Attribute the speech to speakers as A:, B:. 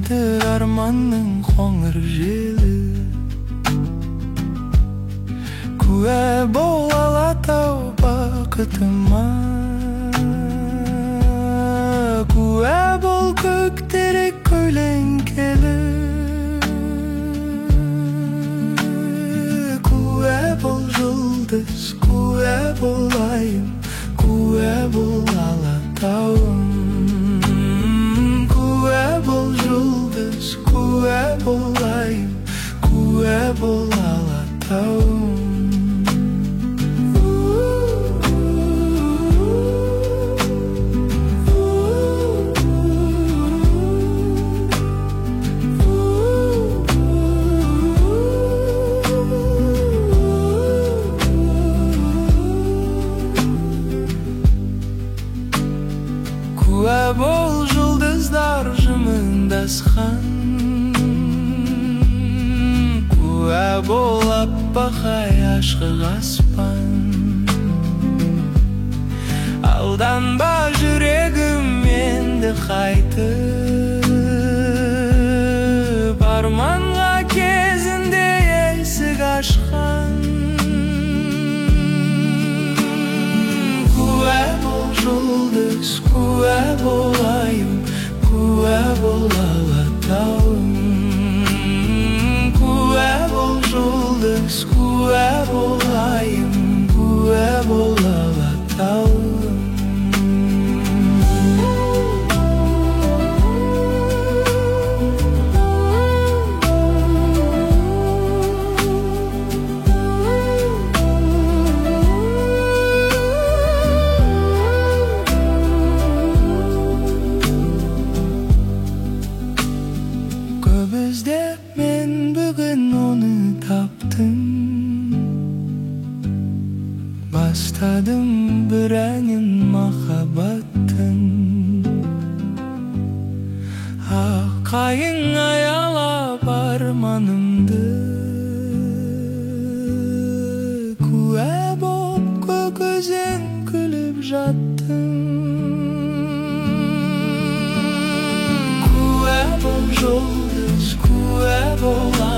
A: Аңсайды арманның қоңыр желі. Куә бол алатау бақытыма, куә бол көктерек көлеңкелі. Куә бол жұлдыз, куә бол айым, куә бол алатауым. Куә бол жұлдыз, куә бол айым, куә бол алатауым. Куә бол жұлдыздар жымыңдасқан, куә бол аппақ аяшқық аспан. Алданба жүрегім енді қайтып, арманға кезінде есік ашқан. Куә бол жұлдыз, куә бол айым, куә бол алатауым. Куә бол жұлдыз, куә бол айым, куә бол алатауым. Көп іздеп мен бүгін оны таптым, бастадым бір әнін махаббаттың. Аққайың аялап арманымды, куә боп көк өзен күліп жаттың. Куә бол жұлдыз, куә бол